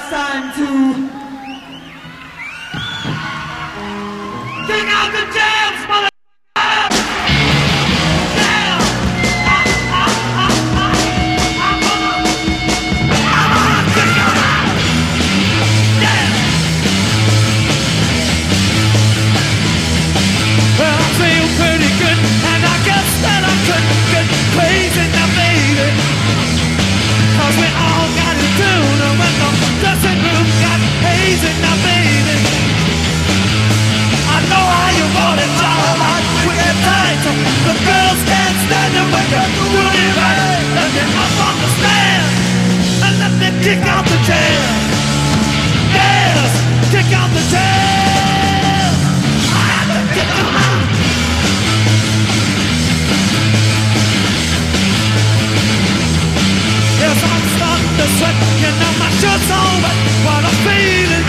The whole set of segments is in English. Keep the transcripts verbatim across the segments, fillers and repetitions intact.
it's time to kick out the jams, mother. Kick out the jam, yes, kick out the jam. I have to kick them out. Yes, I'm starting to sweat, you know my shirt's all wet. What I'm feeling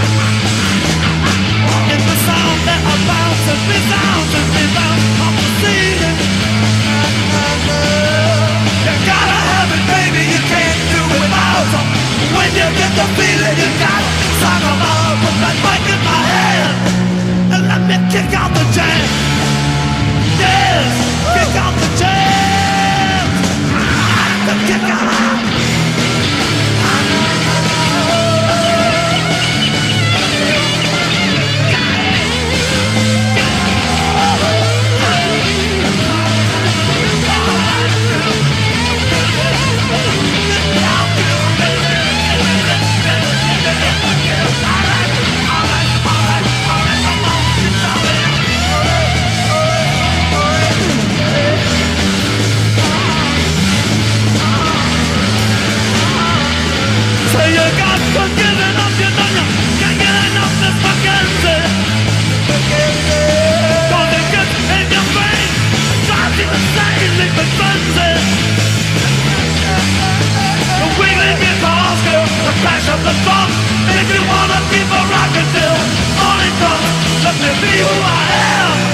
in the sound that I bounce and resound and rebound off the ceiling. You gotta have it, baby, you can't do it without it. When you get the feeling, you gotta song them all. Put that mic in my hand and let me kick out the jam. Yes, kick out the jam. The kick out. Flash of the bomb, make me wanna keep a rockin' till morning comes. Let me be who I am.